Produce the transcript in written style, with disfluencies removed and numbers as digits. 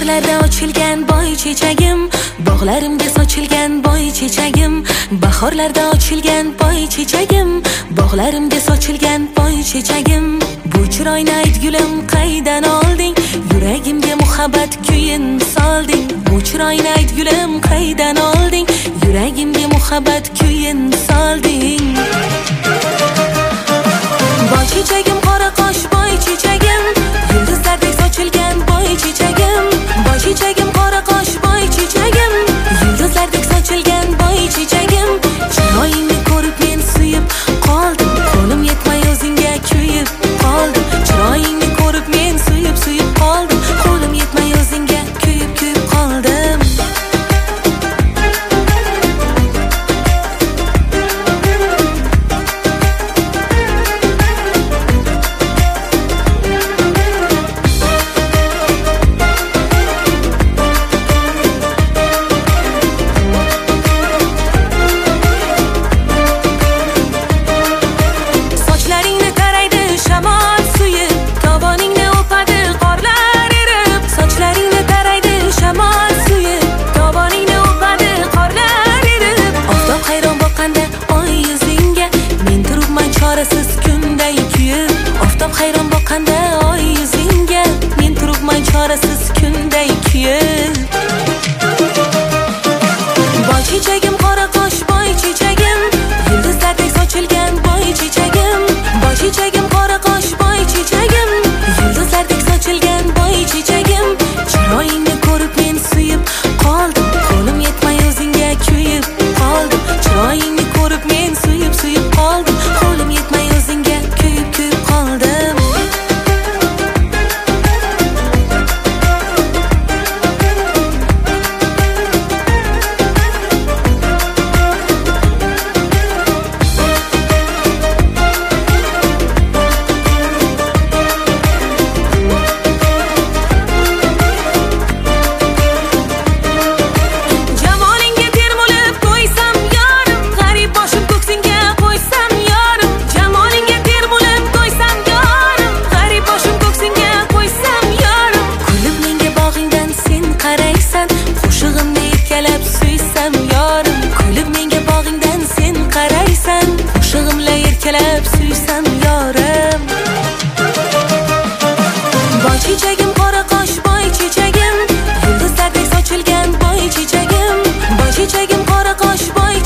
bahorlarda ochilgan boy chechagim, bog'larimga sochilgan boy chechagim, bahorlarda ochilgan boy chechagim, bog'larimga sochilgan boy chechagim. Bu chiroyni aytgulim qaydan olding, yuragimga muhabbat kuyin solding. Bu chiroyni aytgulim qaydan olding, yuragimga muhabbat kuyin solding. Boy chechagim, qora qosh boy chechagim, yulduzlardek sochilgan boy chechagim. Boy chechagim, qora qosh boy chechagim, yulduzlardek sochilgan boy chechagim. Chiroyingni ko'rib men suyib qoldim, qo'lim yetmay o'zingga kuyib qoldim. Chiroyingni ko'rib men suyib qoldim, qo'lim yetmay o'zingga kuyib qoldim. Chorasiz kunday kuyib, oftob hayron boqqanda oy yuzingga, men turibman chorasiz kunday kuyib. Boy chechagim, qora qosh boy chechagim, yulduzlardek sochilgan boy chechagim. Boy chechagim, qora qosh boy chechagim, yulduzlardek sochilgan boy chechagim. Chiroyingni ko'rib men suyib qoldim, qo'lim yetmay o'zingga kuyib qoldim. Chiroyingni ko'rib men suyib qoldim, qo'lim yetmay o'zingga kuyib qoldim. Suysam yorim. Boy chechagim, qora qosh boy chechagim, yulduzlardek sochilgan boy chechagim. Boy chechagim, qora qosh boy